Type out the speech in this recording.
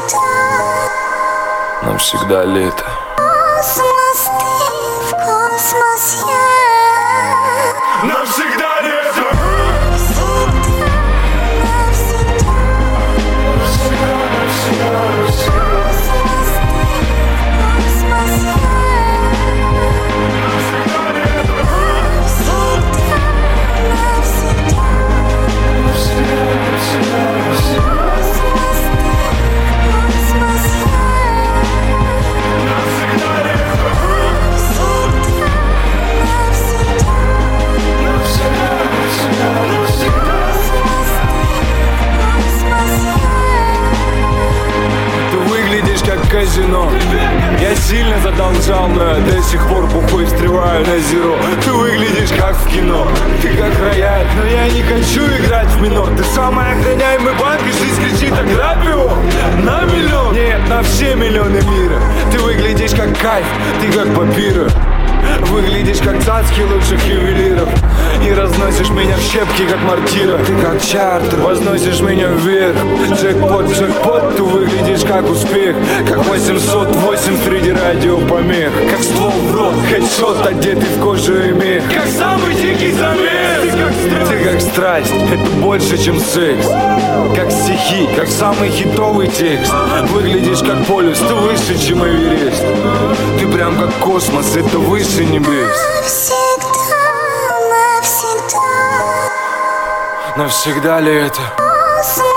Навсегда лето. Космос, ты в космос, я. Навсегда лето. Казино. Я сильно задолжал, но я до сих пор бухой встреваю на зеро. Ты выглядишь как в кино, ты как рояль, но я не хочу играть в минор. Ты самый охраняемый банк, и жизнь кричит: ограбь его на миллион. Нет, на все миллионы мира. Ты выглядишь как кайф, ты как папира. Выглядишь как цацки лучших ювелиров. И разносишь меня в щепки, как мортира. Ты как чартер, возносишь меня вверх. Джекпот, джекпот, ты выглядишь как успех. Как 808 среди радиопомех. Как ствол в рот, хедшот, одетый в кожу и мех. Как самый дикий замес. Ты как страсть, это больше, чем секс. Как стихи, как самый хитовый текст. Выглядишь как полюс, ты выше, чем Эверест. Ты прям как космос, это выше небес. Навсегда, навсегда. Навсегда ли это? Космос.